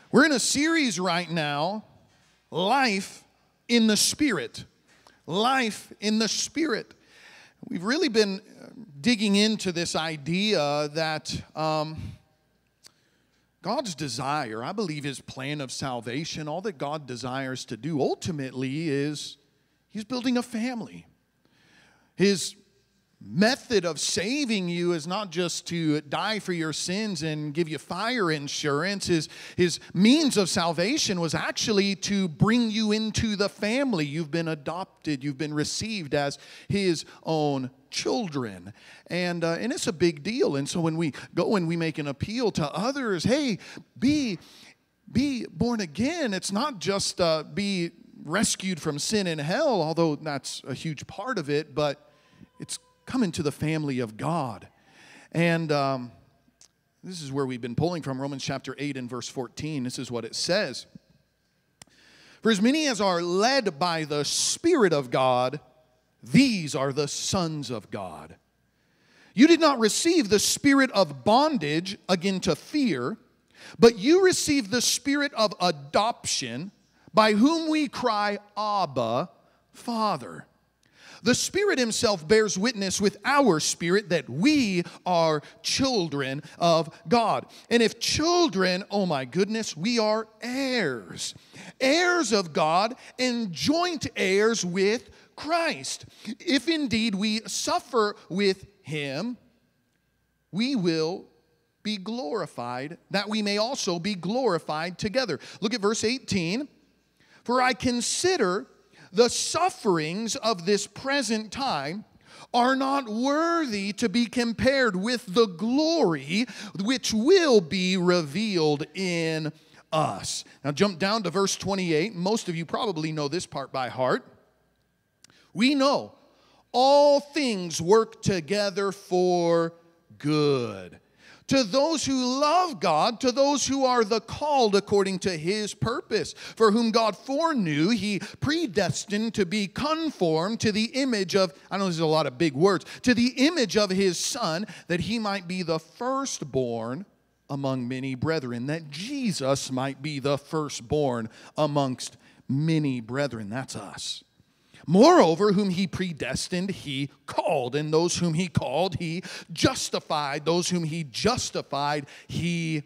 We're in a series right now, Life in the Spirit. Life in the Spirit. We've really been digging into this idea that God's desire, I believe His plan of salvation, all that God desires to do ultimately is He's building a family. His method of saving you is not just to die for your sins and give you fire insurance. His means of salvation was actually to bring you into the family. You've been adopted. You've been received as His own children. And it's a big deal. And so when we go and we make an appeal to others, hey, be born again. It's not just be rescued from sin and hell, although that's a huge part of it, but it's come into the family of God. And this is where we've been pulling from, Romans chapter 8 and verse 14. This is what it says. For as many as are led by the Spirit of God, these are the sons of God. You did not receive the spirit of bondage again to fear, but you received the spirit of adoption, by whom we cry, Abba, Father. The Spirit Himself bears witness with our spirit that we are children of God. And if children, oh my goodness, we are heirs. Heirs of God and joint heirs with Christ. If indeed we suffer with Him, we will be glorified, that we may also be glorified together. Look at verse 18. For I consider the sufferings of this present time are not worthy to be compared with the glory which will be revealed in us. Now jump down to verse 28. Most of you probably know this part by heart. We know all things work together for good, to those who love God, to those who are the called according to His purpose, for whom God foreknew, He predestined to be conformed to the image of, I know there's a lot of big words, to the image of His Son, that He might be the firstborn among many brethren, that Jesus might be the firstborn amongst many brethren. That's us. Moreover, whom He predestined, He called. And those whom He called, He justified. Those whom He justified, He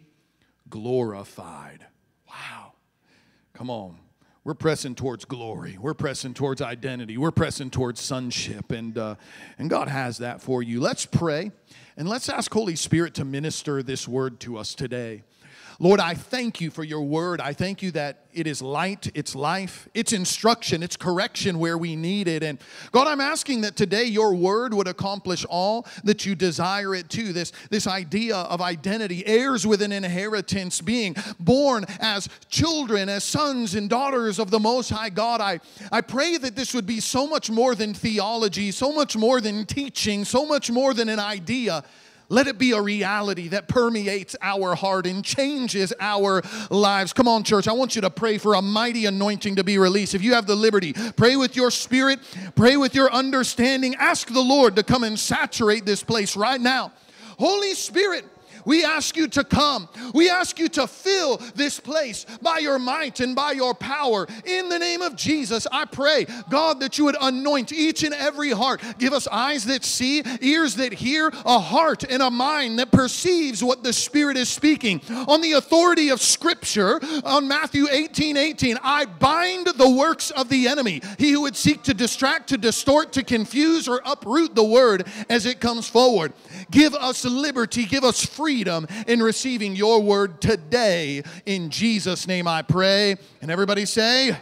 glorified. Wow. Come on. We're pressing towards glory. We're pressing towards identity. We're pressing towards sonship. And God has that for you. Let's pray. And let's ask Holy Spirit to minister this word to us today. Lord, I thank You for Your word. I thank You that it is light, it's life, it's instruction, it's correction where we need it. And God, I'm asking that today Your word would accomplish all that You desire it to. This idea of identity, heirs with an inheritance, being born as children, as sons and daughters of the Most High God. I pray that this would be so much more than theology, so much more than teaching, so much more than an idea. Let it be a reality that permeates our heart and changes our lives. Come on, church. I want you to pray for a mighty anointing to be released. If you have the liberty, pray with your spirit. Pray with your understanding. Ask the Lord to come and saturate this place right now. Holy Spirit, we ask You to come. We ask You to fill this place by Your might and by Your power. In the name of Jesus, I pray, God, that You would anoint each and every heart. Give us eyes that see, ears that hear, a heart and a mind that perceives what the Spirit is speaking. On the authority of Scripture, on Matthew 18:18, I bind the works of the enemy. He who would seek to distract, to distort, to confuse, or uproot the word as it comes forward. Give us liberty. Give us freedom in receiving Your word today. In Jesus' name I pray. And everybody say,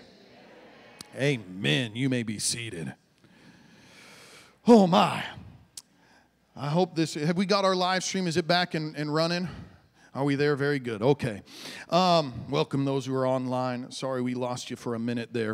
Amen. You may be seated. Oh my. I hope this, have we got our live stream? Is it back and running? Are we there? Very good. Okay. Welcome those who are online. Sorry we lost you for a minute there.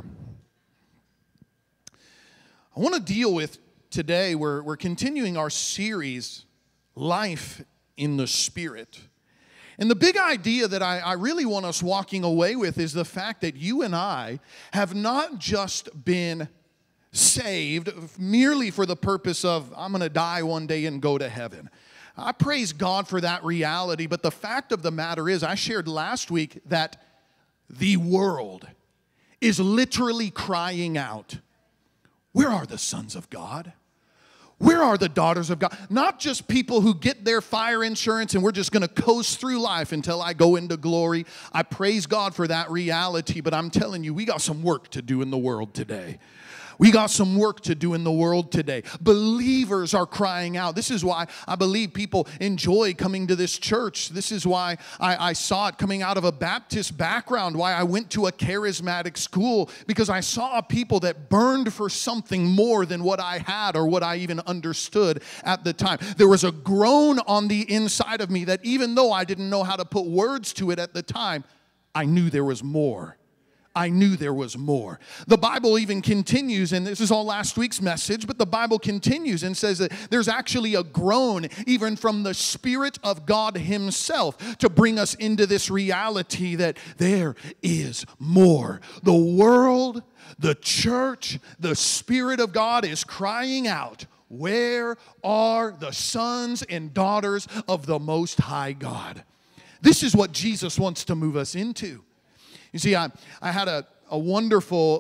I want to deal with today, we're continuing our series, Life in the Spirit. And the big idea that I really want us walking away with is the fact that you and I have not just been saved merely for the purpose of, I'm going to die one day and go to heaven. I praise God for that reality, but the fact of the matter is, I shared last week that the world is literally crying out, where are the sons of God? Where are the daughters of God? Not just people who get their fire insurance and we're just going to coast through life until I go into glory. I praise God for that reality, but I'm telling you, we got some work to do in the world today. We got some work to do in the world today. Believers are crying out. This is why I believe people enjoy coming to this church. This is why I saw it coming out of a Baptist background, why I went to a charismatic school, because I saw people that burned for something more than what I had or what I even understood at the time. There was a groan on the inside of me that even though I didn't know how to put words to it at the time, I knew there was more. I knew there was more. The Bible even continues, and this is all last week's message, but the Bible continues and says that there's actually a groan even from the Spirit of God Himself to bring us into this reality that there is more. The world, the church, the Spirit of God is crying out, where are the sons and daughters of the Most High God? This is what Jesus wants to move us into. You see, I had a wonderful,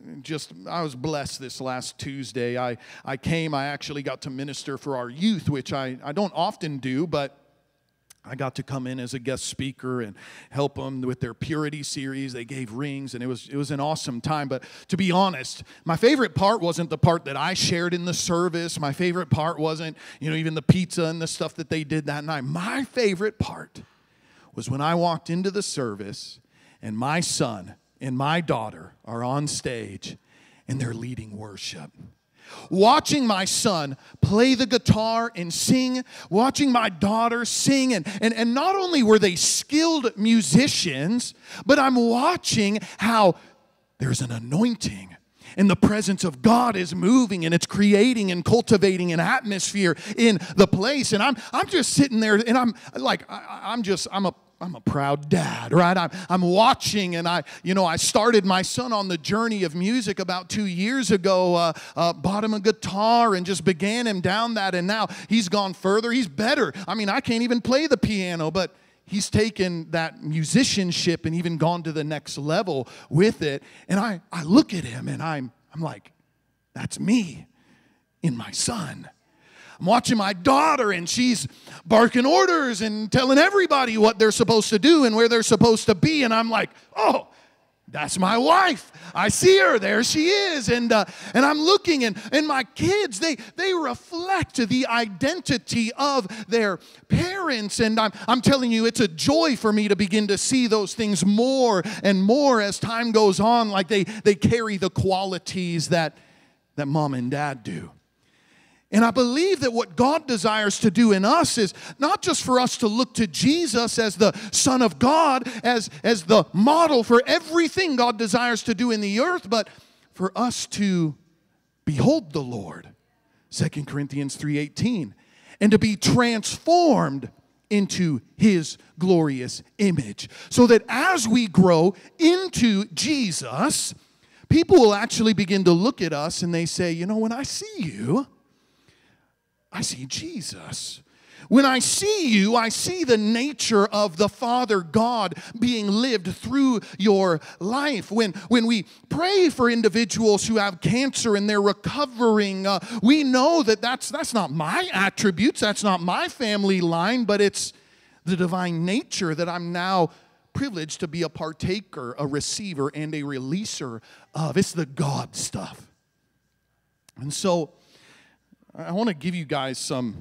I was blessed this last Tuesday. I actually got to minister for our youth, which I don't often do, but I got to come in as a guest speaker and help them with their purity series. They gave rings, and it was an awesome time. But to be honest, my favorite part wasn't the part that I shared in the service. My favorite part wasn't, even the pizza and the stuff that they did that night. My favorite part was when I walked into the service and my son and my daughter are on stage and they're leading worship. Watching my son play the guitar and sing, watching my daughter sing, and not only were they skilled musicians, but I'm watching how there's an anointing and the presence of God is moving and it's creating and cultivating an atmosphere in the place. And I'm just sitting there and I'm like, I'm a proud dad, right? I'm watching, and I started my son on the journey of music about 2 years ago, bought him a guitar and just began him down that, and now he's gone further. He's better. I can't even play the piano, but he's taken that musicianship and even gone to the next level with it. And I look at him, and I'm like, that's me in my son. I'm watching my daughter, and she's barking orders and telling everybody what they're supposed to do and where they're supposed to be. And I'm like, oh, that's my wife. I see her. There she is. And I'm looking, and my kids, they reflect the identity of their parents. And I'm telling you, it's a joy for me to begin to see those things more and more as time goes on, like they carry the qualities that mom and dad do. And I believe that what God desires to do in us is not just for us to look to Jesus as the Son of God, as the model for everything God desires to do in the earth, but for us to behold the Lord, 2 Corinthians 3:18, and to be transformed into His glorious image, so that as we grow into Jesus, people will actually begin to look at us and they say, when I see you, I see Jesus. When I see you, I see the nature of the Father God being lived through your life. When we pray for individuals who have cancer and they're recovering, we know that that's not my attributes, that's not my family line, but it's the divine nature that I'm now privileged to be a partaker, a receiver, and a releaser of. It's the God stuff. And so I want to give you guys some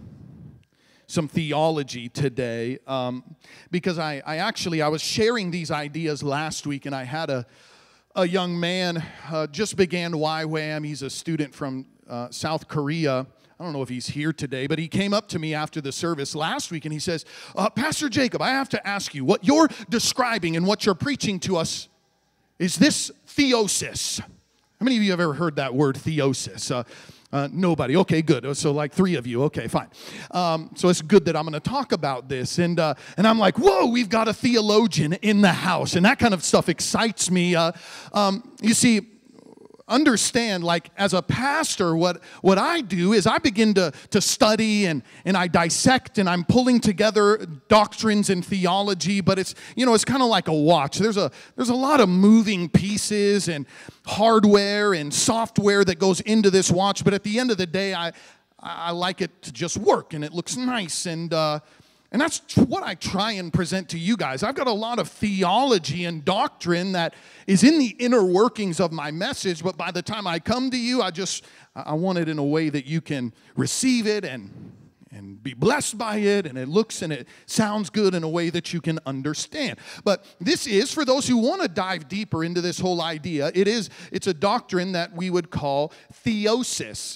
theology today, because I was sharing these ideas last week, and I had a young man just began YWAM. He's a student from South Korea. I don't know if he's here today, but he came up to me after the service last week, and he says, Pastor Jacob, I have to ask you, what you're describing and what you're preaching to us, is this theosis? How many of you have ever heard that word, theosis? Nobody. Okay, good. So like 3 of you. Okay, fine. So it's good that I'm going to talk about this. And I'm like, whoa, we've got a theologian in the house. And that kind of stuff excites me. You see, understand, like as a pastor, what I do is I begin to study and I dissect and I'm pulling together doctrines and theology, but it's kind of like a watch. There's a lot of moving pieces and hardware and software that goes into this watch, but at the end of the day, I like it to just work and it looks nice, and that's what I try and present to you guys. I've got a lot of theology and doctrine that is in the inner workings of my message, but by the time I come to you, I want it in a way that you can receive it and be blessed by it, and it looks and it sounds good in a way that you can understand. But this is, for those who want to dive deeper into this whole idea, it's a doctrine that we would call theosis.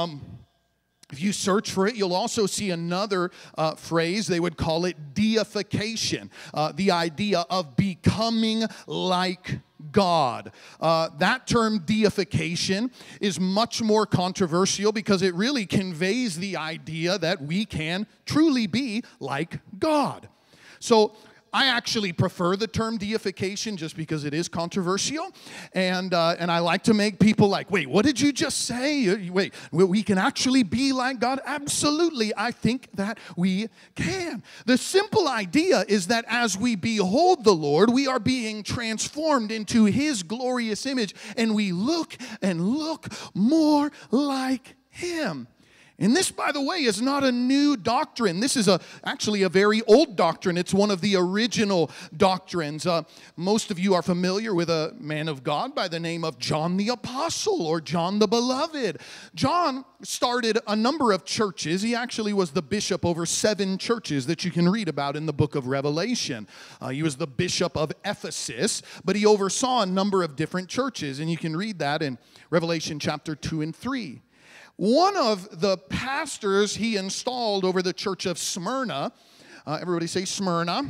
If you search for it, you'll also see another phrase. They would call it deification, the idea of becoming like God. That term deification is much more controversial because it really conveys the idea that we can truly be like God. So I actually prefer the term deification just because it is controversial, and I like to make people like, wait, what did you just say? Wait, we can actually be like God? Absolutely, I think that we can. The simple idea is that as we behold the Lord, we are being transformed into His glorious image, and we look and look more like Him. And this, by the way, is not a new doctrine. This is actually a very old doctrine. It's one of the original doctrines. Most of you are familiar with a man of God by the name of John the Apostle, or John the Beloved. John started a number of churches. He actually was the bishop over 7 churches that you can read about in the book of Revelation. He was the bishop of Ephesus, but he oversaw a number of different churches, and you can read that in Revelation chapter 2 and 3. One of the pastors he installed over the church of Smyrna, everybody say Smyrna.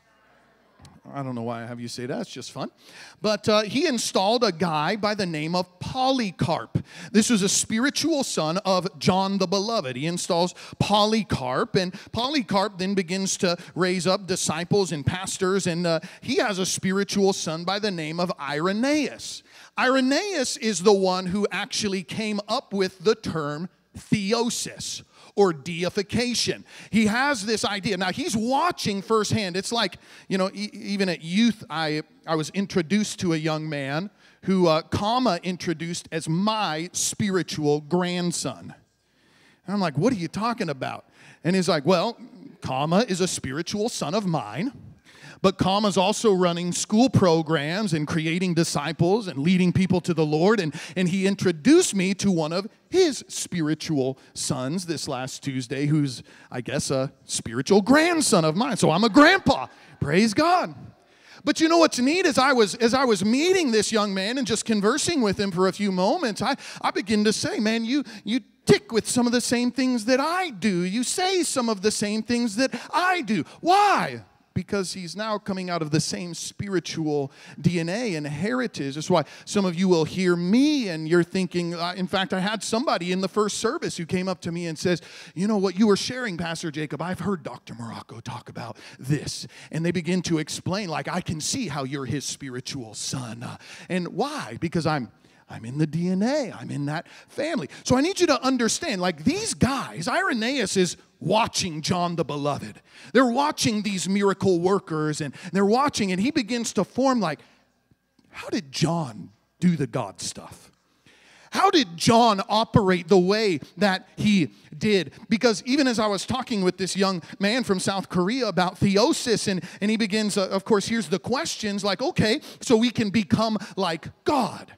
I don't know why I have you say that. It's just fun. But he installed a guy by the name of Polycarp. This was a spiritual son of John the Beloved. He installs Polycarp, and Polycarp then begins to raise up disciples and pastors, and he has a spiritual son by the name of Irenaeus. Irenaeus is the one who actually came up with the term theosis, or deification. He has this idea. Now, he's watching firsthand. It's like, even at youth, I was introduced to a young man who Kama introduced as my spiritual grandson. And I'm like, what are you talking about? And he's like, well, Kama is a spiritual son of mine. But Kama's also running school programs and creating disciples and leading people to the Lord. And he introduced me to one of his spiritual sons this last Tuesday, who's, I guess, a spiritual grandson of mine. So I'm a grandpa. Praise God. But you know what's neat? As I was meeting this young man and just conversing with him for a few moments, I begin to say, man, you tick with some of the same things that I do. You say some of the same things that I do. Why? Because he's now coming out of the same spiritual DNA and heritage. That's why some of you will hear me and you're thinking, in fact, I had somebody in the first service who came up to me and says, you know what you were sharing, Pastor Jacob, I've heard Dr. Morocco talk about this. And they begin to explain, like, I can see how you're his spiritual son. And why? Because I'm in the DNA. I'm in that family. So I need you to understand, like, these guys, Irenaeus is watching John the Beloved. They're watching these miracle workers, and they're watching, and he begins to form, like, how did John do the God stuff? How did John operate the way that he did? Because even as I was talking with this young man from South Korea about theosis, and he begins, of course, here's the questions, like, okay, so we can become like God.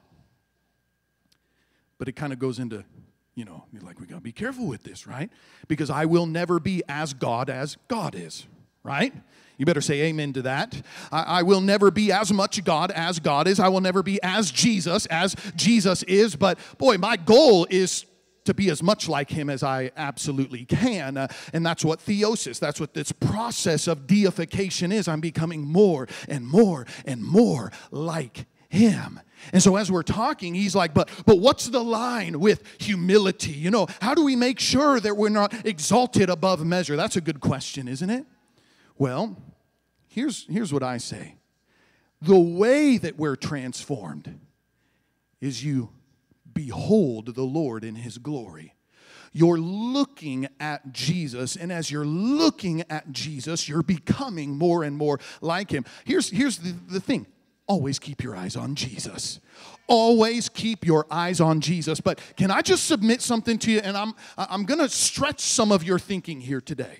But it kind of goes into, you're like, we got to be careful with this, right? Because I will never be as God is, right? You better say amen to that. I will never be as much God as God is. I will never be as Jesus is. But boy, my goal is to be as much like him as I absolutely can. And that's what theosis, that's what this process of deification is. I'm becoming more and more and more like him. And so as we're talking, he's like, but what's the line with humility? How do we make sure that we're not exalted above measure? That's a good question, isn't it? Well, here's what I say. The way that we're transformed is you behold the Lord in his glory. You're looking at Jesus, and as you're looking at Jesus, you're becoming more and more like him. Here's the thing. Always keep your eyes on Jesus. Always keep your eyes on Jesus. But can I just submit something to you? And I'm going to stretch some of your thinking here today.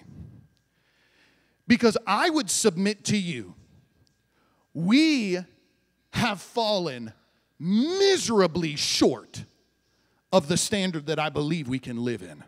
Because I would submit to you, we have fallen miserably short of the standard that I believe we can live in.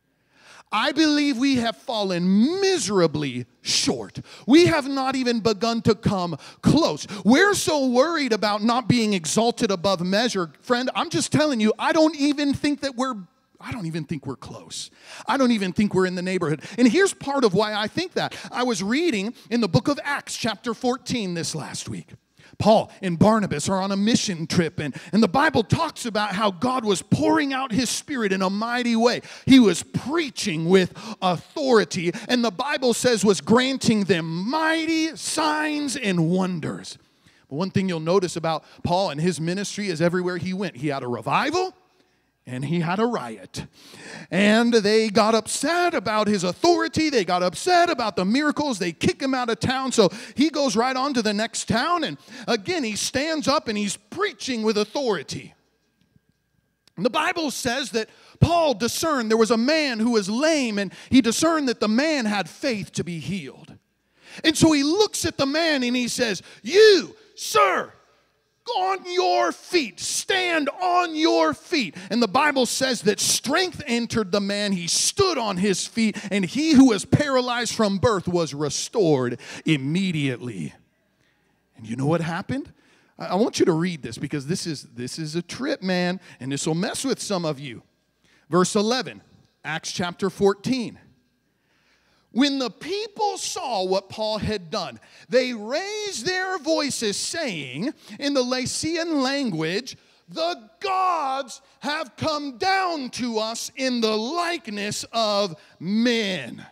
I believe we have fallen miserably short. We have not even begun to come close. We're so worried about not being exalted above measure. Friend, I'm just telling you, I don't even think we're close. I don't even think we're in the neighborhood. And here's part of why I think that. I was reading in the book of Acts, chapter 14, this last week. Paul and Barnabas are on a mission trip, and the Bible talks about how God was pouring out his Spirit in a mighty way. He was preaching with authority, and the Bible says was granting them mighty signs and wonders. But one thing you'll notice about Paul and his ministry is everywhere he went, he had a revival, and he had a riot. And they got upset about his authority. They got upset about the miracles. They kick him out of town. So he goes right on to the next town. And again, he stands up and he's preaching with authority. And the Bible says that Paul discerned there was a man who was lame, and he discerned that the man had faith to be healed. And so he looks at the man and he says, "You, sir, on your feet. Stand on your feet." And the Bible says that strength entered the man. He stood on his feet, and he who was paralyzed from birth was restored immediately. And you know what happened? I want you to read this, because this is a trip, man, and this will mess with some of you. Verse 11, Acts chapter 14. When the people saw what Paul had done, they raised their voices, saying in the Lycian language, "The gods have come down to us in the likeness of men."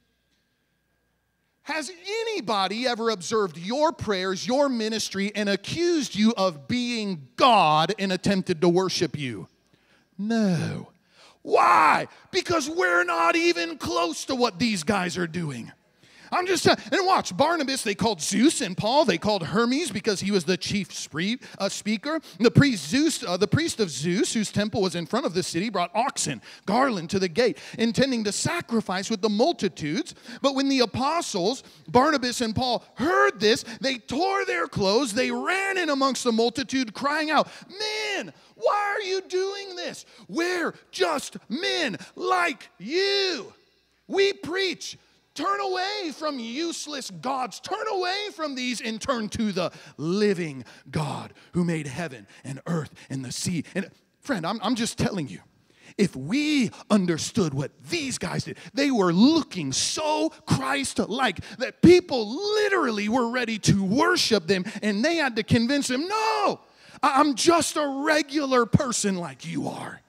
Has anybody ever observed your prayers, your ministry, and accused you of being God and attempted to worship you? No. Why? Because we're not even close to what these guys are doing. I'm just saying. And watch, Barnabas, they called Zeus, and Paul, they called Hermes because he was the chief speaker. The priest of Zeus, whose temple was in front of the city, brought oxen, garland to the gate, intending to sacrifice with the multitudes. But when the apostles, Barnabas and Paul, heard this, they tore their clothes, they ran in amongst the multitude, crying out, "Men, why are you doing this? We're just men like you. We preach. Turn away from useless gods. Turn away from these and turn to the living God who made heaven and earth and the sea." And friend, I'm just telling you, if we understood what these guys did, they were looking so Christ-like that people literally were ready to worship them, and they had to convince them, "No, I'm just a regular person like you are."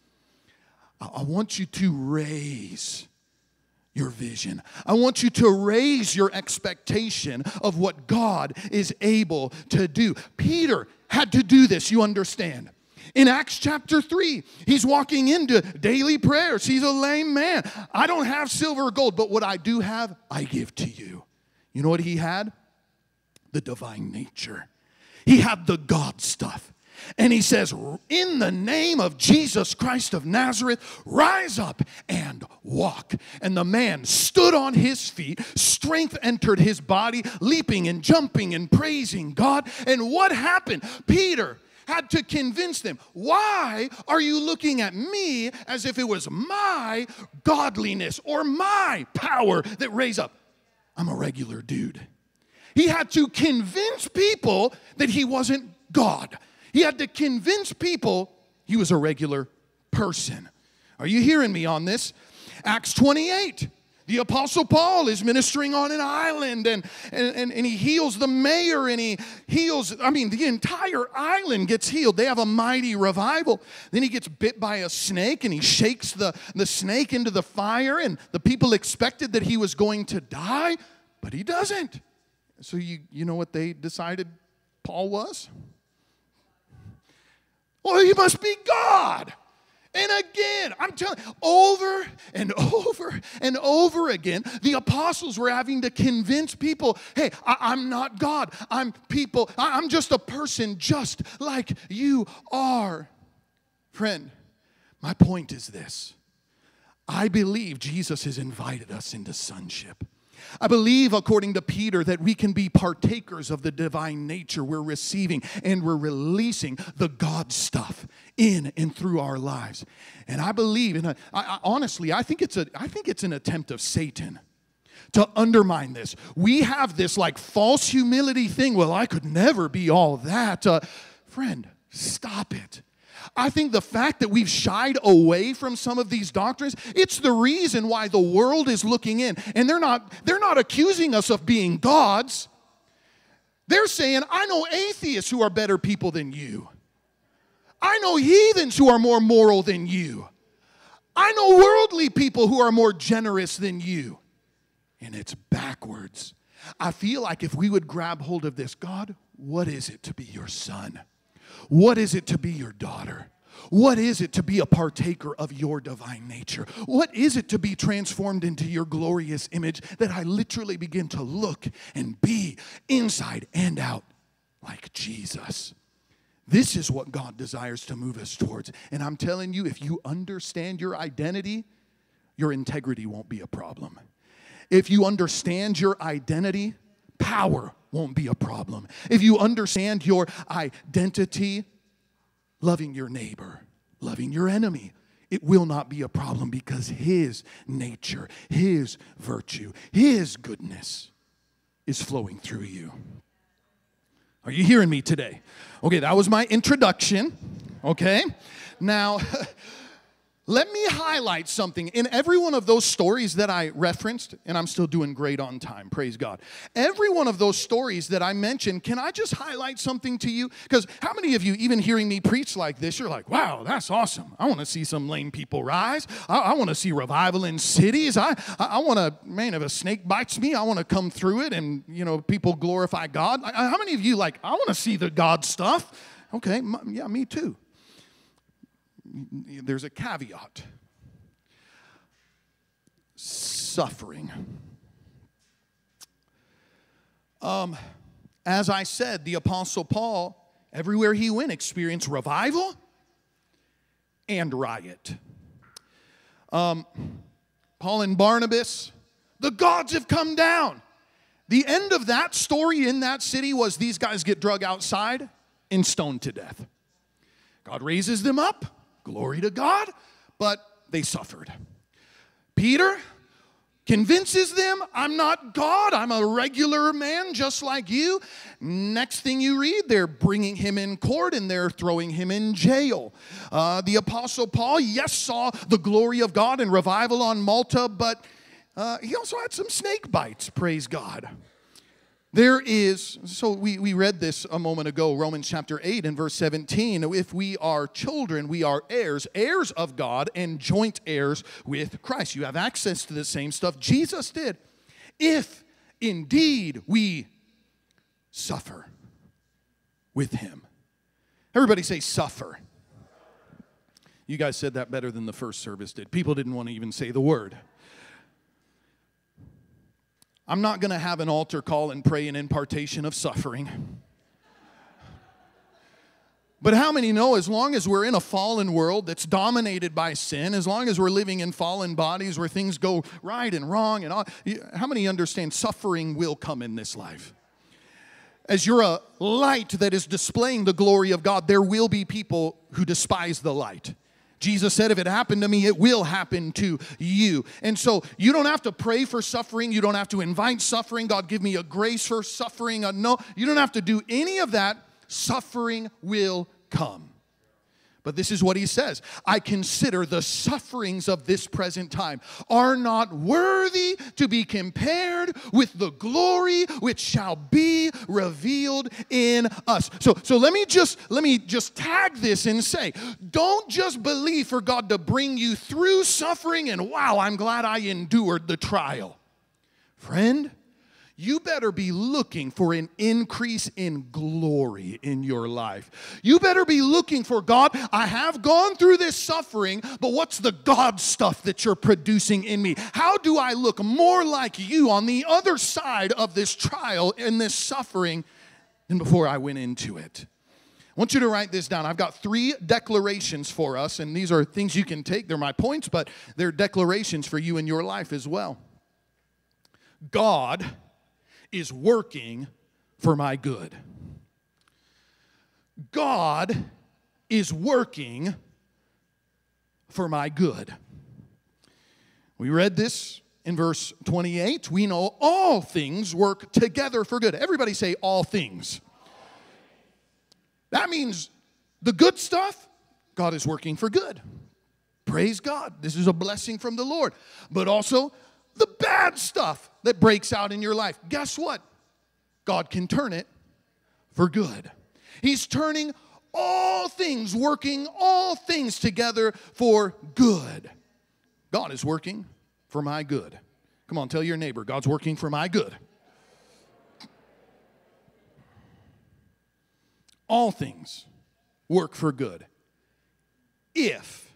I want you to raise your vision. I want you to raise your expectation of what God is able to do. Peter had to do this, you understand. In Acts chapter 3, he's walking into daily prayers. He's a lame man. "I don't have silver or gold, but what I do have, I give to you." You know what he had? The divine nature. He had the God stuff. And he says, "In the name of Jesus Christ of Nazareth, rise up and walk." And the man stood on his feet. Strength entered his body, leaping and jumping and praising God. And what happened? Peter had to convince them, "Why are you looking at me as if it was my godliness or my power that raised up? I'm a regular dude." He had to convince people that he wasn't God. He had to convince people he was a regular person. Are you hearing me on this? Acts 28. The Apostle Paul is ministering on an island, and he heals the mayor, and he heals, the entire island gets healed. They have a mighty revival. Then he gets bit by a snake, and he shakes the snake into the fire, and the people expected that he was going to die, but he doesn't. So you know what they decided Paul was? Well, he must be God. And again, I'm telling you, over and over and over again, the apostles were having to convince people, hey, I'm not God. I'm people. I'm just a person just like you are. Friend, my point is this. I believe Jesus has invited us into sonship. I believe, according to Peter, that we can be partakers of the divine nature. We're receiving and we're releasing the God stuff in and through our lives. And I believe, honestly, I think it's an attempt of Satan to undermine this. We have this like false humility thing. Well, I could never be all that. Friend, stop it. I think the fact that we've shied away from some of these doctrines, it's the reason why the world is looking in. And they're not accusing us of being gods. They're saying, I know atheists who are better people than you. I know heathens who are more moral than you. I know worldly people who are more generous than you. And it's backwards. I feel like if we would grab hold of this, God, what is it to be your son? What is it to be your daughter? What is it to be a partaker of your divine nature? What is it to be transformed into your glorious image that I literally begin to look and be inside and out like Jesus? This is what God desires to move us towards. And I'm telling you, if you understand your identity, your integrity won't be a problem. If you understand your identity, power won't be a problem. If you understand your identity, loving your neighbor, loving your enemy, it will not be a problem because his nature, his virtue, his goodness is flowing through you. Are you hearing me today? Okay, that was my introduction. Okay, now let me highlight something. In every one of those stories that I referenced, and I'm still doing great on time, praise God. Every one of those stories that I mentioned, can I just highlight something to you? Because how many of you, even hearing me preach like this, you're like, wow, that's awesome. I want to see some lame people rise. I want to see revival in cities. I want to, man, if a snake bites me, I want to come through it and, people glorify God. How many of you like, I want to see the God stuff? Okay, yeah, me too. There's a caveat. Suffering. As I said, the Apostle Paul, everywhere he went, experienced revival and riot. Paul and Barnabas, the gods have come down. The end of that story in that city was these guys get drug outside and stoned to death. God raises them up. Glory to God, but they suffered. Peter convinces them, I'm not God, I'm a regular man just like you. Next thing you read, they're bringing him in court and they're throwing him in jail. The Apostle Paul, yes, saw the glory of God and revival on Malta, but he also had some snake bites, praise God. There is, so we read this a moment ago, Romans chapter 8 and verse 17. If we are children, we are heirs, heirs of God and joint heirs with Christ. You have access to the same stuff Jesus did. If indeed we suffer with him. Everybody say suffer. You guys said that better than the first service did. People didn't want to even say the word. I'm not going to have an altar call and pray an impartation of suffering. But how many know as long as we're in a fallen world that's dominated by sin, as long as we're living in fallen bodies where things go right and wrong, and all, how many understand suffering will come in this life? As you're a light that is displaying the glory of God, there will be people who despise the light. Jesus said, if it happened to me, it will happen to you. And so you don't have to pray for suffering. You don't have to invite suffering. God, give me a grace for suffering. No, you don't have to do any of that. Suffering will come. But this is what he says. I consider the sufferings of this present time are not worthy to be compared with the glory which shall be revealed in us. So let me just tag this and say, don't just believe for God to bring you through suffering and wow, I'm glad I endured the trial. Friend, you better be looking for an increase in glory in your life. You better be looking for, God, I have gone through this suffering, but what's the God stuff that you're producing in me? How do I look more like you on the other side of this trial and this suffering than before I went into it? I want you to write this down. I've got 3 declarations for us, and these are things you can take. They're my points, but they're declarations for you in your life as well. God is working for my good. God is working for my good. We read this in verse 28. We know all things work together for good. Everybody say all things. That means the good stuff, God is working for good. Praise God. This is a blessing from the Lord. But also the bad stuff that breaks out in your life. Guess what? God can turn it for good. He's turning all things, working all things together for good. God is working for my good. Come on, tell your neighbor, God's working for my good. All things work for good. If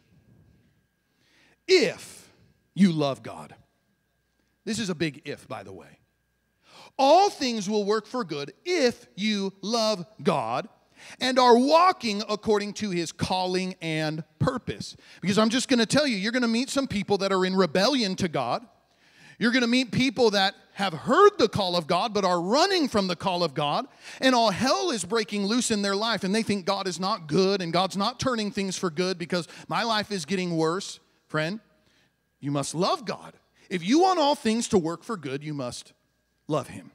you love God. This is a big if, by the way. All things will work for good if you love God and are walking according to his calling and purpose. Because I'm just going to tell you, you're going to meet some people that are in rebellion to God. You're going to meet people that have heard the call of God but are running from the call of God, and all hell is breaking loose in their life, and they think God is not good and God's not turning things for good because my life is getting worse. Friend, you must love God. If you want all things to work for good, you must love him.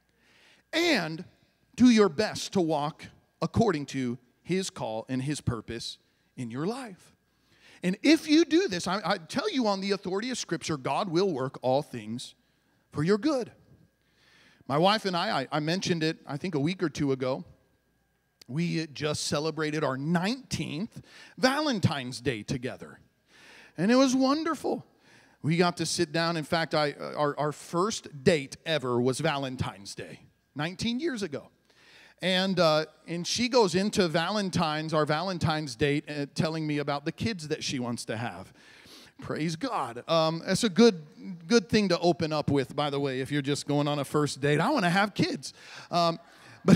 And do your best to walk according to his call and his purpose in your life. And if you do this, I tell you on the authority of Scripture, God will work all things for your good. My wife and I mentioned it, I think a week or two ago. We just celebrated our 19th Valentine's Day together. And it was wonderful. We got to sit down. In fact, our first date ever was Valentine's Day, 19 years ago. And she goes into our Valentine's date, telling me about the kids that she wants to have. Praise God. That's a good thing to open up with, by the way, if you're just going on a first date. I want to have kids. But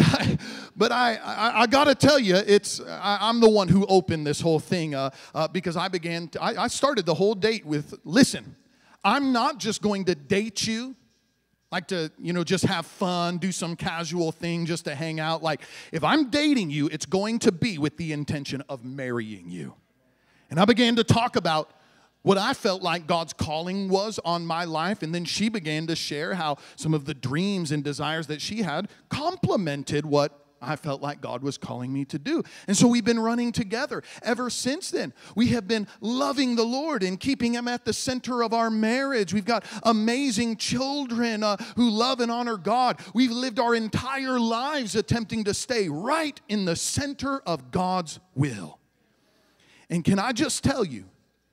I got to tell you, I'm the one who opened this whole thing because I started the whole date with, listen, I'm not just going to date you, like to, just have fun, do some casual thing just to hang out. Like, if I'm dating you, it's going to be with the intention of marrying you. And I began to talk about what I felt like God's calling was on my life, and then she began to share how some of the dreams and desires that she had complemented what I felt like God was calling me to do. And so we've been running together ever since then. We have been loving the Lord and keeping him at the center of our marriage. We've got amazing children who love and honor God. We've lived our entire lives attempting to stay right in the center of God's will. And can I just tell you,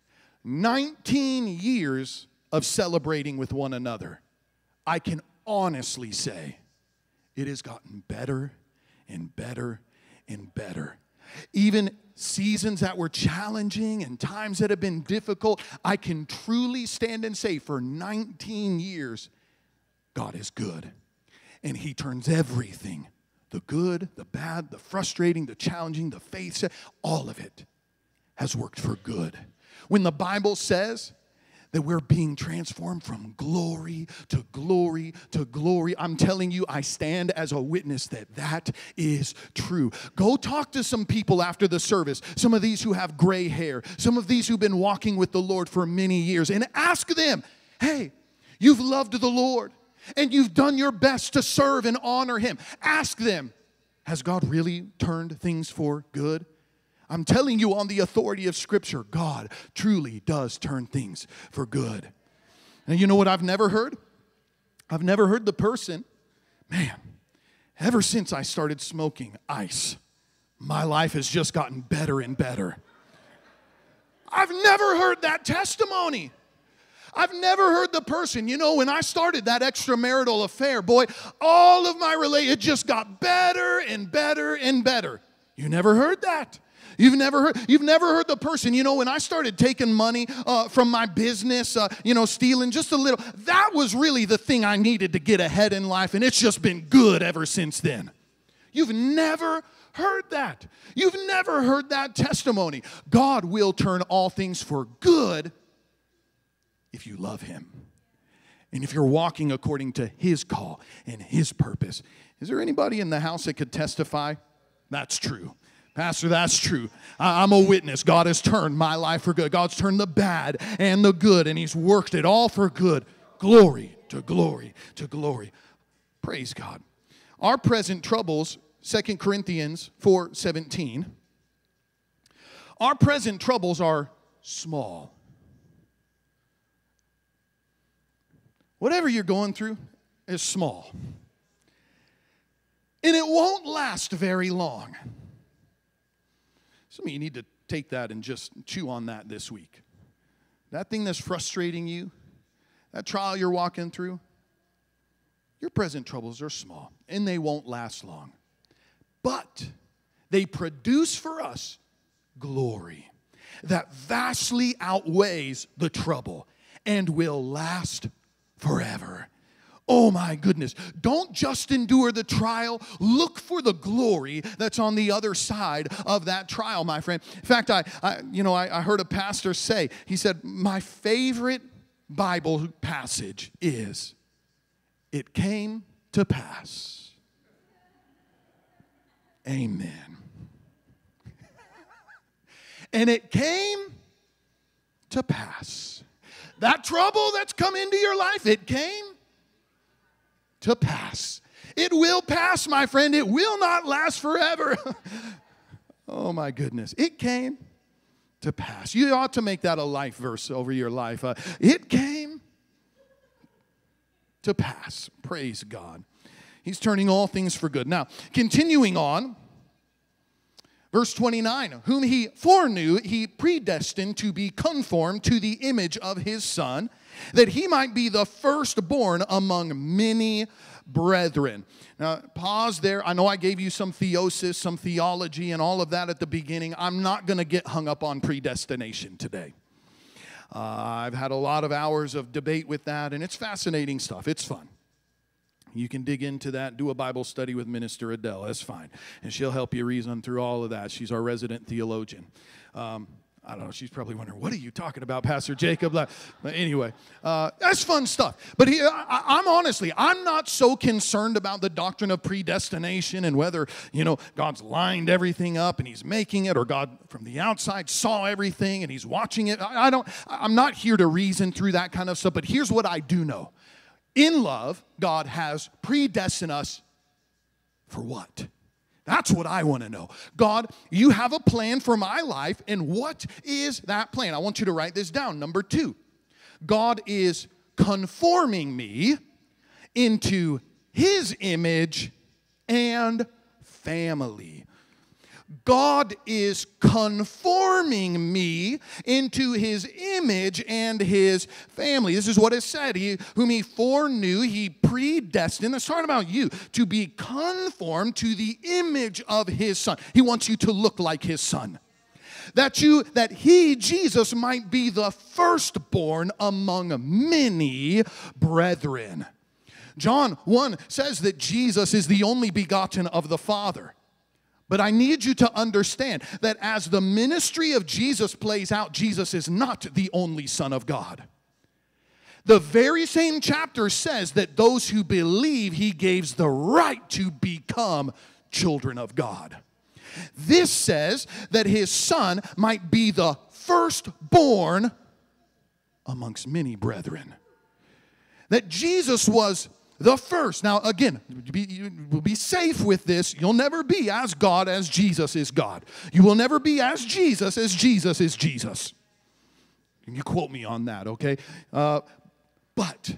19 years of celebrating with one another, I can honestly say it has gotten better and better and better. Even seasons that were challenging and times that have been difficult, I can truly stand and say for 19 years, God is good. And he turns everything, the good, the bad, the frustrating, the challenging, the faith, all of it has worked for good. When the Bible says that we're being transformed from glory to glory to glory, I'm telling you, I stand as a witness that that is true. Go talk to some people after the service, some of these who have gray hair, some of these who've been walking with the Lord for many years, and ask them, hey, you've loved the Lord and you've done your best to serve and honor him. Ask them, has God really turned things for good? I'm telling you on the authority of Scripture, God truly does turn things for good. And you know what I've never heard? I've never heard the person, man, ever since I started smoking ice, my life has just gotten better and better. I've never heard that testimony. I've never heard the person, when I started that extramarital affair, boy, all of my it just got better and better and better. You never heard that. You've never heard the person, when I started taking money from my business, stealing just a little, that was really the thing I needed to get ahead in life, and it's just been good ever since then. You've never heard that. You've never heard that testimony. God will turn all things for good if you love him. And if you're walking according to his call and his purpose. Is there anybody in the house that could testify? That's true. Pastor, that's true. I'm a witness. God has turned my life for good. God's turned the bad and the good, and he's worked it all for good. Glory to glory to glory. Praise God. Our present troubles, 2 Corinthians 4:17, our present troubles are small. Whatever you're going through is small. And it won't last very long. Some of you need to take that and just chew on that this week. That thing that's frustrating you, that trial you're walking through, your present troubles are small, and they won't last long. But they produce for us glory that vastly outweighs the trouble and will last forever. Oh my goodness. Don't just endure the trial. Look for the glory that's on the other side of that trial, my friend. In fact, I heard a pastor say, he said, my favorite Bible passage is, it came to pass. Amen. And it came to pass. That trouble that's come into your life, it came to pass. It will pass, my friend. It will not last forever. Oh, my goodness. It came to pass. You ought to make that a life verse over your life. It came to pass. Praise God. He's turning all things for good. Now, continuing on, verse 29, whom he foreknew, he predestined to be conformed to the image of his Son, that he might be the firstborn among many brethren. Now, pause there. I know I gave you some theosis, some theology, and all of that at the beginning. I'm not going to get hung up on predestination today. I've had a lot of hours of debate with that, and it's fascinating stuff. It's fun. You can dig into that, do a Bible study with Minister Adele. That's fine. And she'll help you reason through all of that. She's our resident theologian. I don't know. She's probably wondering, what are you talking about, Pastor Jacob? But anyway, that's fun stuff. But I'm not so concerned about the doctrine of predestination and whether, God's lined everything up and he's making it, or God from the outside saw everything and he's watching it. I'm not here to reason through that kind of stuff. But here's what I do know. In love, God has predestined us for what? That's what I want to know. God, you have a plan for my life, and what is that plan? I want you to write this down. Number 2, God is conforming me into his image and family. God is conforming me into his image and his family. This is what it said. Whom he foreknew, he predestined. It's talking about you, to be conformed to the image of his Son. He wants you to look like his Son. That he, Jesus, might be the firstborn among many brethren. John 1 says that Jesus is the only begotten of the Father. But I need you to understand that as the ministry of Jesus plays out, Jesus is not the only Son of God. The very same chapter says that those who believe, he gives the right to become children of God. This says that his Son might be the firstborn amongst many brethren. That Jesus was the first. Now, again, we'll be safe with this. You'll never be as God as Jesus is God. You will never be as Jesus is Jesus. You quote me on that, okay? But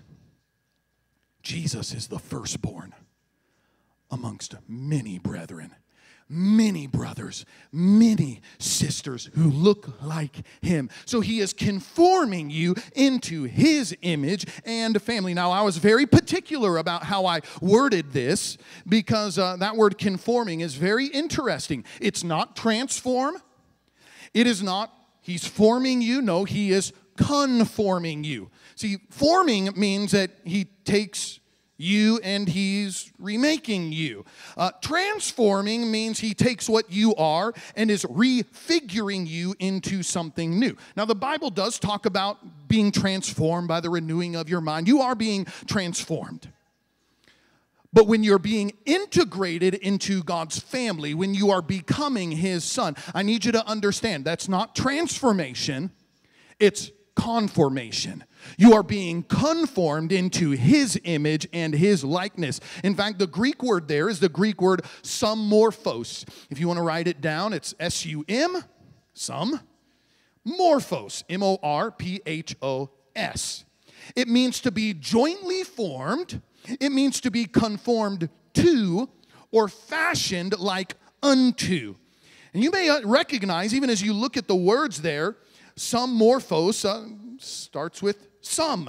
Jesus is the firstborn amongst many brethren. many brothers, many sisters who look like him. So he is conforming you into his image and family. Now, I was very particular about how I worded this because that word conforming is very interesting. It's not transform. It is not he's forming you. No, he is conforming you. See, forming means that he takes you and he's remaking you. Transforming means he takes what you are and is refiguring you into something new. Now, the Bible does talk about being transformed by the renewing of your mind. You are being transformed. But when you're being integrated into God's family, when you are becoming his son, I need you to understand that's not transformation, it's conformation. You are being conformed into his image and his likeness. In fact, the Greek word there is the Greek word summorphos. If you want to write it down, it's S-U-M, some, morphos, M-O-R-P-H-O-S. It means to be jointly formed. It means to be conformed to or fashioned like unto. And you may recognize, even as you look at the words there, summorphos starts with some.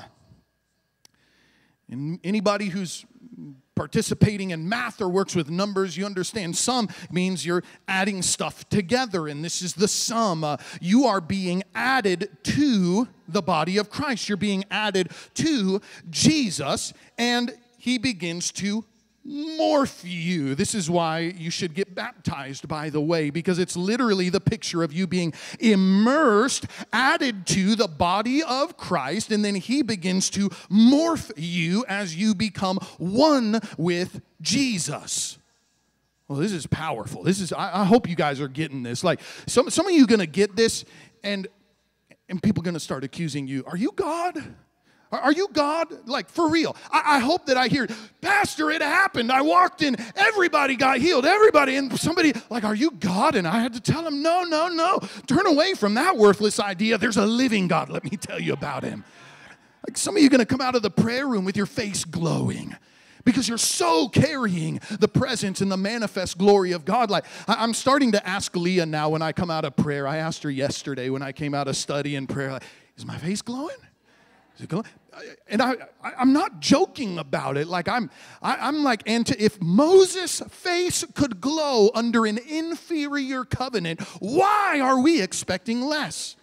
And anybody who's participating in math or works with numbers, you understand sum means you're adding stuff together, and this is the sum. You are being added to the body of Christ. You're being added to Jesus, and he begins to morph you. This is why you should get baptized, by the way, because it's literally the picture of you being immersed, added to the body of Christ, and then he begins to morph you as you become one with Jesus. Well, this is powerful. I hope you guys are getting this. Like, some of you are going to get this, and people are going to start accusing you. Are you God? Are you God? Like, for real. I hope that I hear, Pastor, it happened. I walked in, everybody got healed, everybody. And somebody, like, are you God? And I had to tell him, no. Turn away from that worthless idea. There's a living God. Let me tell you about him. Like, some of you are going to come out of the prayer room with your face glowing because you're so carrying the presence and the manifest glory of God. Like, I'm starting to ask Leah now when I come out of prayer. I asked her yesterday when I came out of study and prayer, like, is my face glowing? Is it glowing? And I'm not joking about it. Like, I'm like, and if Moses' face could glow under an inferior covenant, why are we expecting less?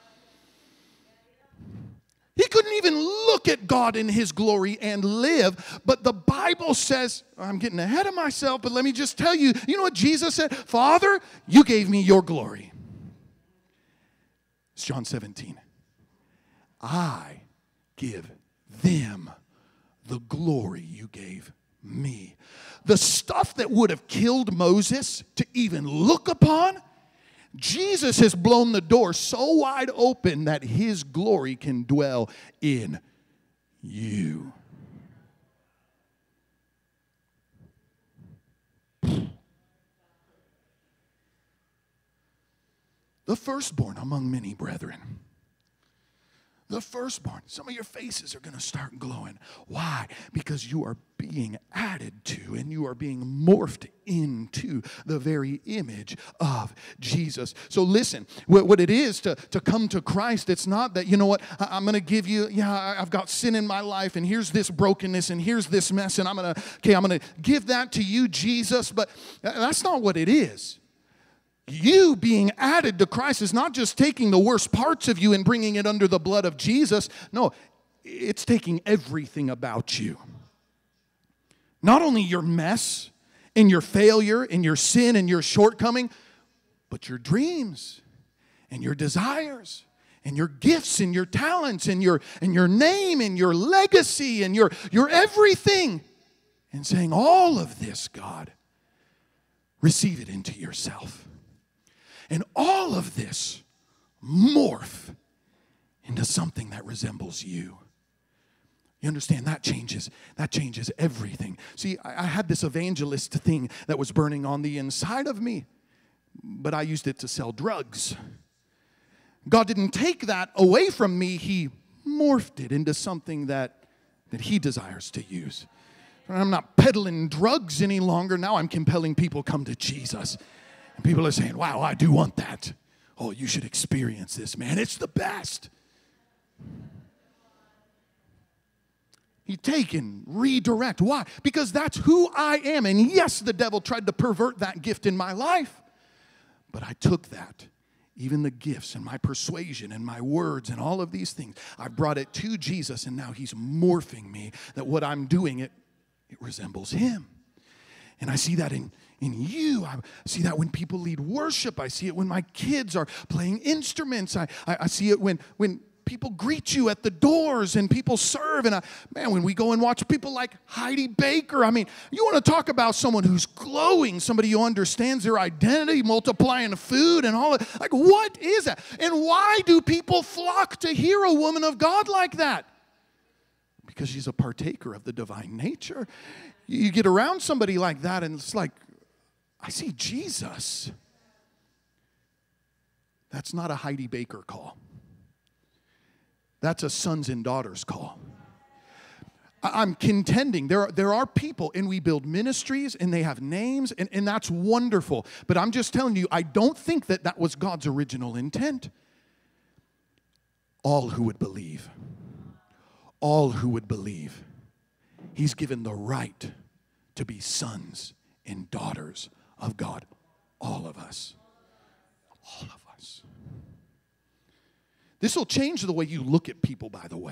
He couldn't even look at God in his glory and live. But the Bible says, I'm getting ahead of myself, but let me just tell you, you know what Jesus said? Father, you gave me your glory. It's John 17. I give them the glory you gave me. The stuff that would have killed Moses to even look upon, Jesus has blown the door so wide open that his glory can dwell in you. The firstborn among many brethren. The firstborn. Some of your faces are going to start glowing. Why? Because you are being added to and you are being morphed into the very image of Jesus. So listen, what it is to come to Christ, it's not that, you know what, I'm going to give you, I've got sin in my life and here's this brokenness and here's this mess and I'm going to give that to you, Jesus. But that's not what it is. You being added to Christ is not just taking the worst parts of you and bringing it under the blood of Jesus. No, it's taking everything about you. Not only your mess and your failure and your sin and your shortcoming, but your dreams and your desires and your gifts and your talents and your name and your legacy and your everything. And saying, all of this, God, receive it into yourself. And all of this morph into something that resembles you. You understand? That changes everything. See, I had this evangelist thing that was burning on the inside of me, but I used it to sell drugs. God didn't take that away from me. He morphed it into something that he desires to use. I'm not peddling drugs any longer. Now I'm compelling people come to Jesus. And people are saying, wow, I do want that. Oh, you should experience this, man. It's the best. You take and redirect. Why? Because that's who I am. And yes, the devil tried to pervert that gift in my life. But I took that, even the gifts and my persuasion and my words and all of these things. I brought it to Jesus, and now he's morphing me, that what I'm doing, it resembles him. And I see that in you. I see that when people lead worship. I see it when my kids are playing instruments. I see it when people greet you at the doors and people serve. And man, when we go and watch people like Heidi Baker, I mean, you want to talk about someone who's glowing, somebody who understands their identity, multiplying food and all that. Like, what is that? And why do people flock to hear a woman of God like that? Because she's a partaker of the divine nature. You get around somebody like that and it's like, I see Jesus. That's not a Heidi Baker call. That's a sons and daughters call. I'm contending. There are people, and we build ministries, and they have names, and that's wonderful. But I'm just telling you, I don't think that was God's original intent. All who would believe. All who would believe. He's given the right to be sons and daughters of God. All of us. All of us. This will change the way you look at people, by the way.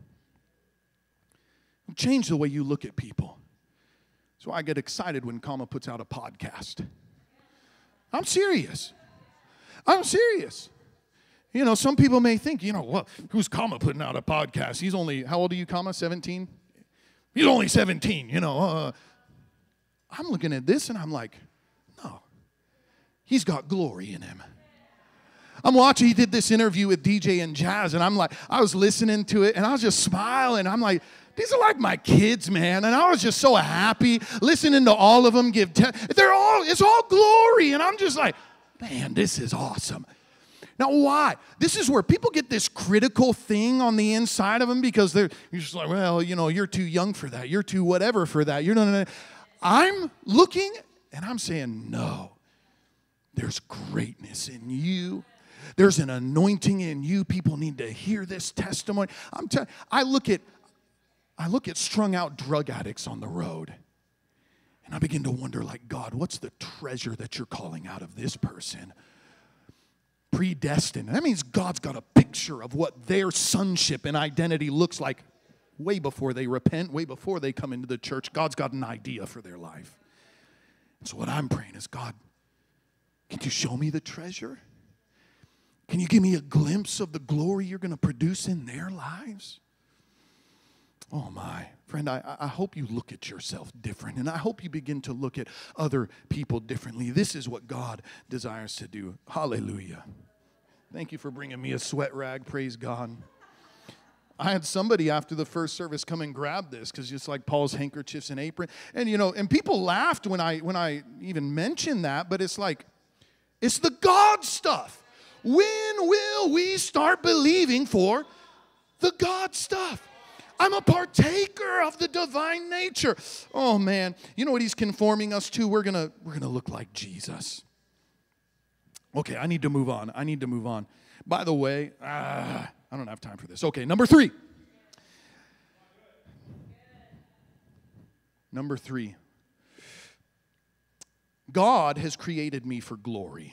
It'll change the way you look at people. That's why I get excited when Kama puts out a podcast. I'm serious. I'm serious. You know, some people may think, you know, well, who's Kama putting out a podcast? He's only, how old are you, Kama? 17? He's only 17, you know. I'm looking at this and I'm like, no. He's got glory in him. I'm watching, he did this interview with DJ and Jazz, and I'm like, I was listening to it, and I was just smiling. I'm like, these are like my kids, man. And I was just so happy listening to all of them give, it's all glory. And I'm just like, man, this is awesome. Now, why? This is where people get this critical thing on the inside of them because you're just like, well, you know, you're too young for that. You're too whatever for that. I'm looking, and I'm saying, no, there's greatness in you. There's an anointing in you. People need to hear this testimony. I look at strung out drug addicts on the road, and I begin to wonder, like, God, what's the treasure that you're calling out of this person? Predestined. That means God's got a picture of what their sonship and identity looks like way before they repent, way before they come into the church. God's got an idea for their life. And so what I'm praying is, God, can you show me the treasure? Can you give me a glimpse of the glory you're going to produce in their lives? Oh my. Friend, I hope you look at yourself different, and I hope you begin to look at other people differently. This is what God desires to do. Hallelujah. Thank you for bringing me a sweat rag. Praise God. I had somebody after the first service come and grab this because it's like Paul's handkerchiefs and apron. And, you know, and people laughed when I even mentioned that, but it's like, it's the God stuff. When will we start believing for the God stuff? I'm a partaker of the divine nature. Oh, man. You know what he's conforming us to? We're gonna look like Jesus. Okay, I need to move on. By the way, I don't have time for this. Okay, number 3. Number 3. God has created me for glory.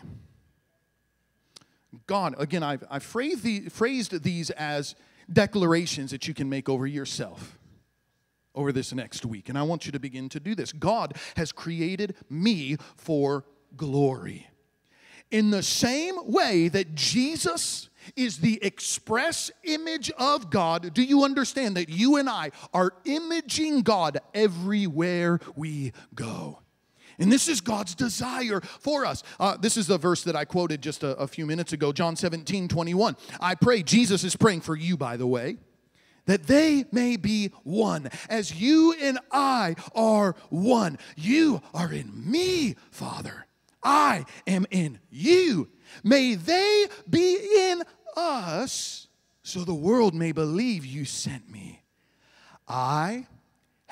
God, again, I've phrased these as declarations that you can make over yourself over this next week. And I want you to begin to do this. God has created me for glory. In the same way that Jesus is the express image of God, do you understand that you and I are imaging God everywhere we go? And this is God's desire for us. This is the verse that I quoted just a few minutes ago, John 17:21. I pray, Jesus is praying for you, by the way, that they may be one, as you and I are one. You are in me, Father. I am in you. May they be in us, so the world may believe you sent me. I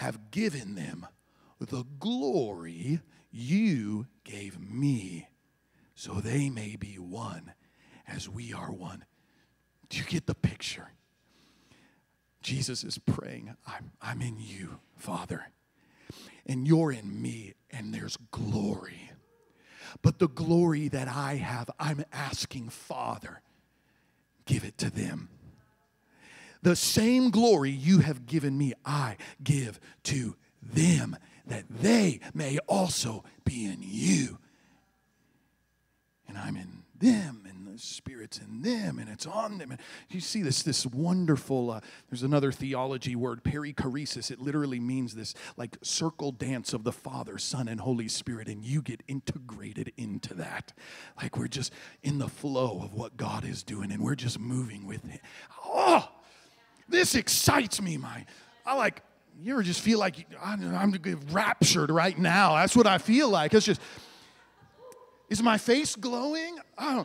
have given them the glory you gave me, so they may be one as we are one. Do you get the picture? Jesus is praying, I'm in you, Father, and you're in me, and there's glory. But the glory that I have, I'm asking, Father, give it to them. The same glory you have given me, I give to them, that they may also be in you. And I'm in them, and the Spirit's in them, and it's on them. And you see this wonderful, there's another theology word, perichoresis. It literally means this like circle dance of the Father, Son, and Holy Spirit, and you get integrated into that. Like we're just in the flow of what God is doing, and we're just moving with it. Oh, this excites me, you ever just feel like I'm raptured right now? That's what I feel like. It's just, is my face glowing? I'm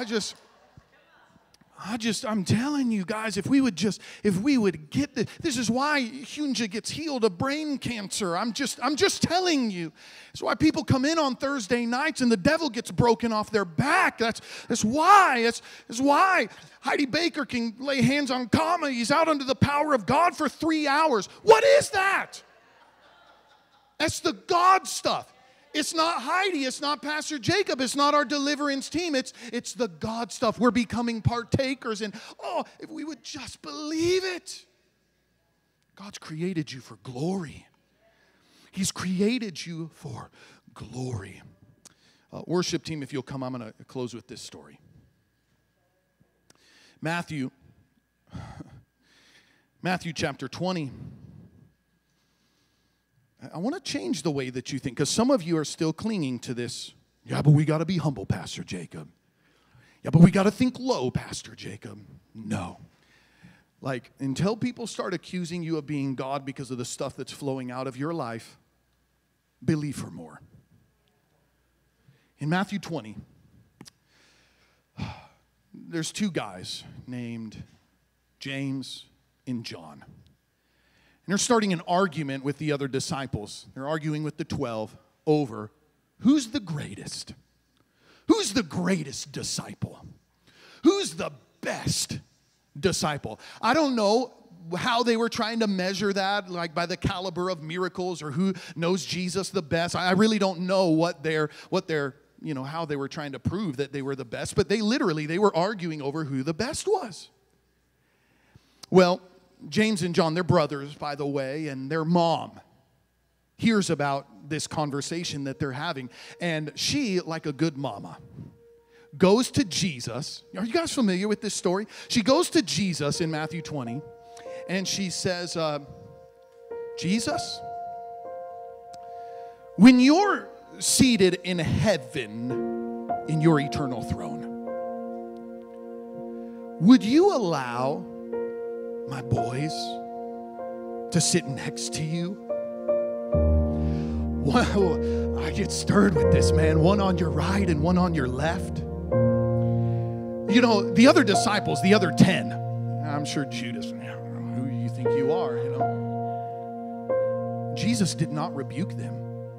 telling you guys, if we would get this is why Hyunja gets healed of brain cancer. I'm just telling you. It's why people come in on Thursday nights and the devil gets broken off their back. That's why Heidi Baker can lay hands on Kama. He's out under the power of God for 3 hours. What is that? That's the God stuff. It's not Heidi. It's not Pastor Jacob. It's not our deliverance team. It's the God stuff. We're becoming partakers. And, if we would just believe it. God's created you for glory. He's created you for glory. Worship team, if you'll come, I'm going to close with this story. Matthew chapter 20. I want to change the way that you think, because some of you are still clinging to this. Yeah, but we got to be humble, Pastor Jacob. Yeah, but we got to think low, Pastor Jacob. No. Like, until people start accusing you of being God because of the stuff that's flowing out of your life, believe for more. In Matthew 20, there's two guys named James and John. And they're starting an argument with the other disciples. They're arguing with the 12 over who's the greatest. Who's the greatest disciple? Who's the best disciple? I don't know how they were trying to measure that, like by the caliber of miracles or who knows Jesus the best. I really don't know what they're how they were trying to prove that they were the best, but they were arguing over who the best was. Well, James and John, they're brothers, by the way, and their mom hears about this conversation that they're having, and she, like a good mama, goes to Jesus. Are you guys familiar with this story? She goes to Jesus in Matthew 20, and she says, Jesus, when you're seated in heaven in your eternal throne, would you allow my boys to sit next to you? Wow, I get stirred with this, man. One on your right and one on your left. You know, the other disciples, the other 10, I'm sure Judas, who you think you are, Jesus did not rebuke them.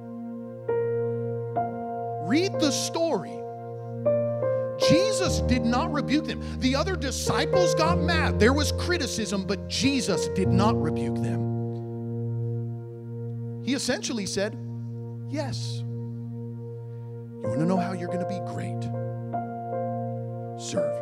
Read the story. Jesus did not rebuke them. The other disciples got mad. There was criticism, but Jesus did not rebuke them. He essentially said, yes. You want to know how you're going to be great? Serve.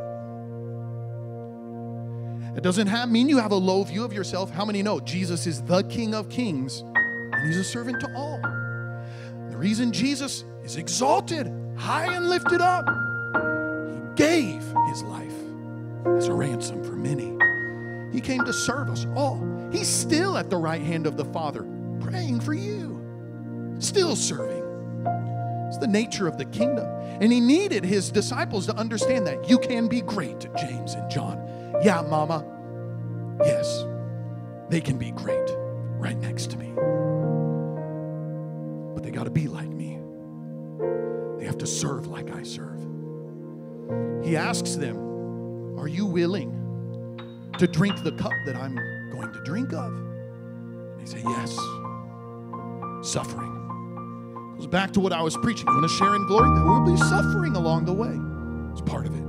It doesn't mean you have a low view of yourself. How many know Jesus is the King of Kings and he's a servant to all? The reason Jesus is exalted, high and lifted up, gave his life as a ransom for many. He came to serve us all. He's still at the right hand of the Father, praying for you, still serving. It's the nature of the kingdom. And he needed his disciples to understand that you can be great, James and John. Yeah, Mama. Yes, they can be great right next to me. But they got to be like me. They have to serve like I serve. He asks them, are you willing to drink the cup that I'm going to drink of? And they say, yes. suffering. It goes back to what I was preaching. You want to share in glory? There will be suffering along the way. It's part of it.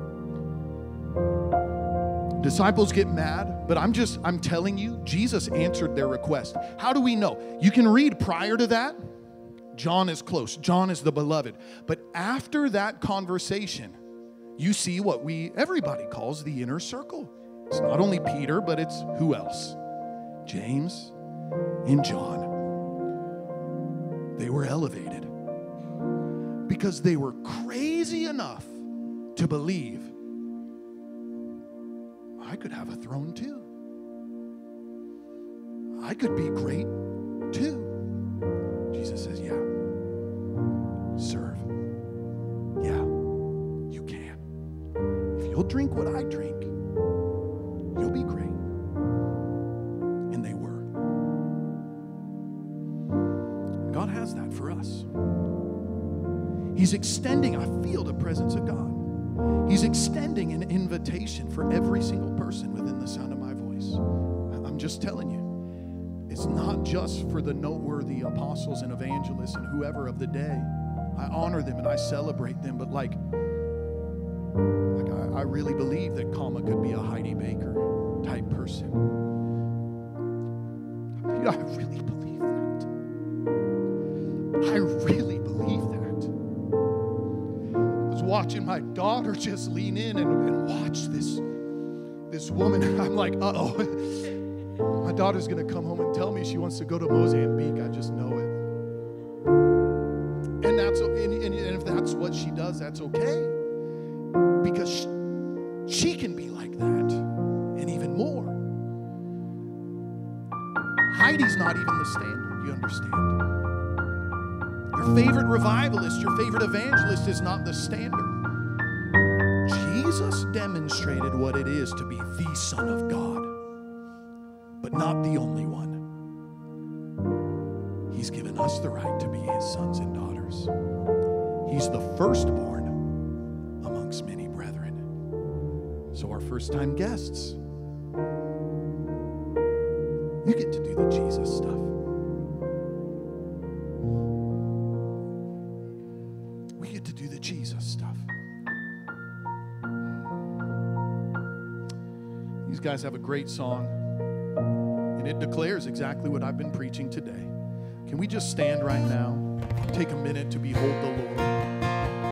Disciples get mad, but I'm telling you, Jesus answered their request. How do we know? You can read prior to that. John is close. John is the beloved. But after that conversation, you see what everybody calls the inner circle. It's not only Peter, but it's who else? James and John. They were elevated because they were crazy enough to believe I could have a throne too. I could be great too. Jesus says, yeah. Serve. Yeah, you can. If you'll drink what I drink, you'll be great. And they were. God has that for us. He's extending, I feel the presence of God. He's extending an invitation for every single person within the sound of my voice. I'm just telling you, it's not just for the noteworthy apostles and evangelists and whoever of the day. I honor them and I celebrate them, but I really believe that Kama could be a Heidi Baker type person. I really believe that. I really believe that. I was watching my daughter just lean in and watch this woman. I'm like, uh-oh. My daughter's going to come home and tell me she wants to go to Mozambique. I just know it. And if that's what she does, that's okay. Because she can be like that and even more. Heidi's not even the standard, you understand? Your favorite revivalist, your favorite evangelist is not the standard. Jesus demonstrated what it is to be the Son of God, but not the only one. He's given us the right to be his sons and daughters. He's the firstborn amongst many brethren. So our first-time guests, you get to do the Jesus stuff. We get to do the Jesus stuff. These guys have a great song, and it declares exactly what I've been preaching today. Can we just stand right now? Take a minute to behold the Lord.